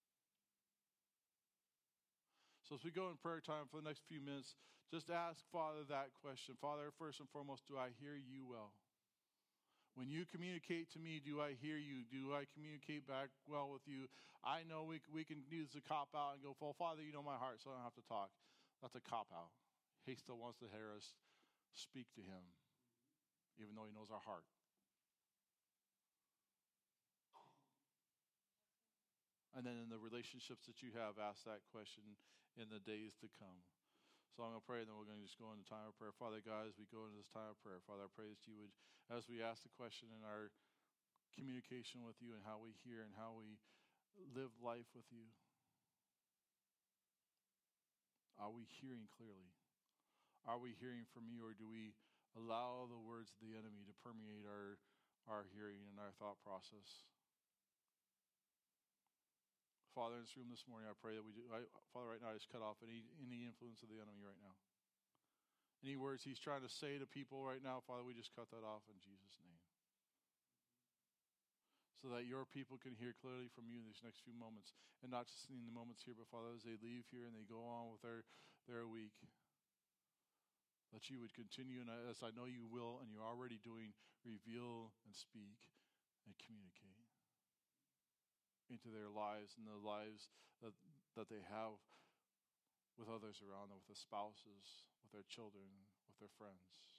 So as we go in prayer time for the next few minutes, just ask Father that question. Father, first and foremost, do I hear you well? When you communicate to me, do I hear you? Do I communicate back well with you? I know we can use the cop out and go, well, Father, you know my heart, so I don't have to talk. That's a cop out. He still wants to hear us speak to him, even though he knows our heart. And then in the relationships that you have, ask that question in the days to come. So I'm going to pray, and then we're going to just go into time of prayer. Father God, as we go into this time of prayer, Father, I pray that you would, as we ask the question in our communication with you and how we hear and how we live life with you, are we hearing clearly? Are we hearing from you, or do we allow the words of the enemy to permeate our hearing and our thought process? Father, in this room this morning, I pray that we do. Father, right now, I just cut off any influence of the enemy right now. Any words he's trying to say to people right now, Father, we just cut that off in Jesus' name. So that your people can hear clearly from you in these next few moments. And not just in the moments here, but Father, as they leave here and they go on with their week, that you would continue, and as I know you will, and you're already doing, reveal and speak and communicate into their lives and the lives that they have with others around them, with their spouses, with their children, with their friends.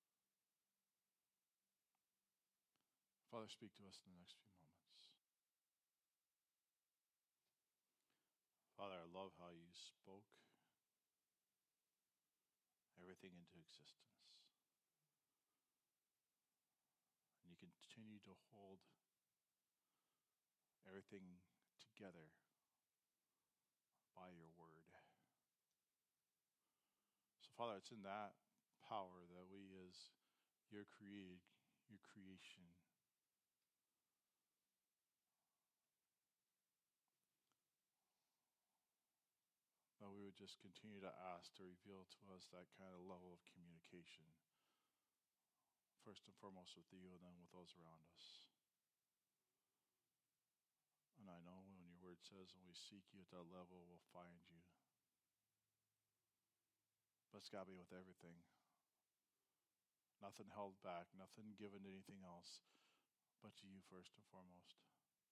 Father, speak to us in the next few moments. Father, I love how you spoke everything into existence. And you continue to hold everything together by your word. So, Father, it's in that power that we, as your creation, that we would just continue to ask to reveal to us that kind of level of communication, first and foremost with you, and then with those around us. And I know when your word says when we seek you at that level, we'll find you. But it's got to be with everything. Nothing held back, nothing given to anything else, but to you first and foremost.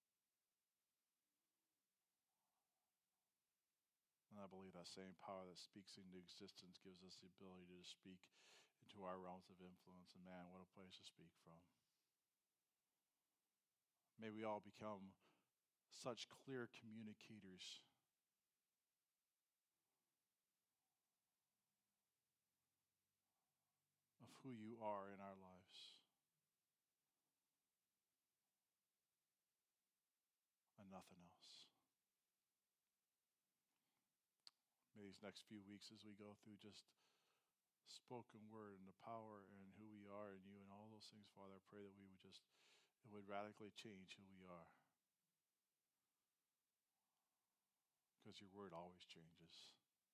And I believe that same power that speaks into existence gives us the ability to speak into our realms of influence. And man, what a place to speak from. May we all become such clear communicators of who you are in our lives. And nothing else. May these next few weeks, as we go through just spoken word and the power and who we are in you and all those things, Father, I pray that it would radically change who we are. Because your word always changes.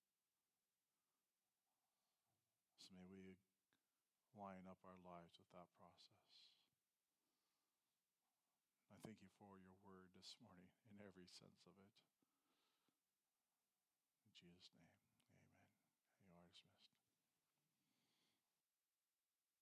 So may we line up our lives with that process. for your word this morning in every sense of it.